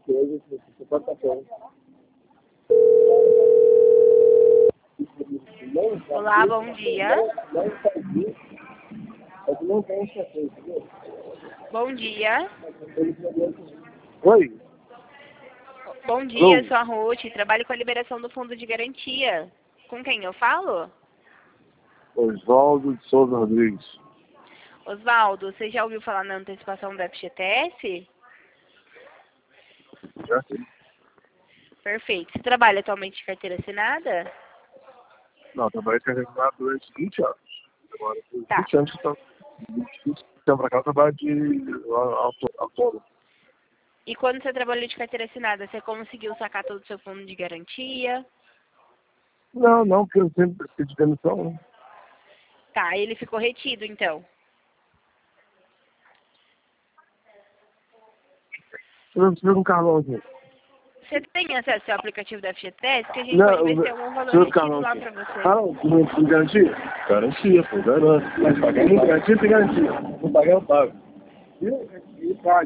coisa, você pode estar falando. Olá, bom dia. Não tem certeza, entendeu? Bom dia. Oi? Bom dia, Alô? sou a Ruth, trabalho com a liberação do fundo de garantia. Com quem eu falo? Oswaldo de Souza Rodrigues. Osvaldo, você já ouviu falar na antecipação do FGTS? Já sei. Perfeito. Você trabalha atualmente de carteira assinada? Não, trabalhei com a durante 20 anos. Agora, por Tá. 20 anos, 20 anos pra cá, eu trabalho de autônomo. E quando você trabalhou de carteira assinada, você conseguiu sacar todo o seu fundo de garantia? Não, porque eu sempre pedi demissão, né? Tá, ele ficou retido então. Eu preciso de um Carlão aqui. Você tem acesso ao aplicativo da FGTS que a gente Não, pode ver se tem algum valor preciso do retido Carlão lá aqui. pra você. Carlão, não garantia? Garantia, pô, garanto. Mas pagar não garantia, tem garantia. Não pagar, eu pago. E pago.